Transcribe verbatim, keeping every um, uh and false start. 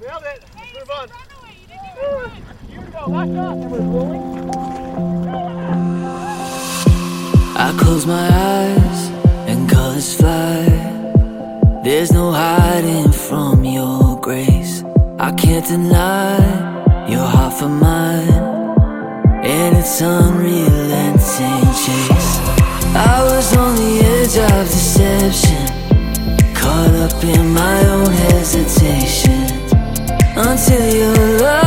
Nailed it. Let's move on. You go. Lock up. Everyone's rolling. I close my eyes and colors fly. There's no hiding from your grace. I can't deny your heart for mine, and it's unrelenting chase. I was on the edge of deception, caught up in my own hesitation, until your love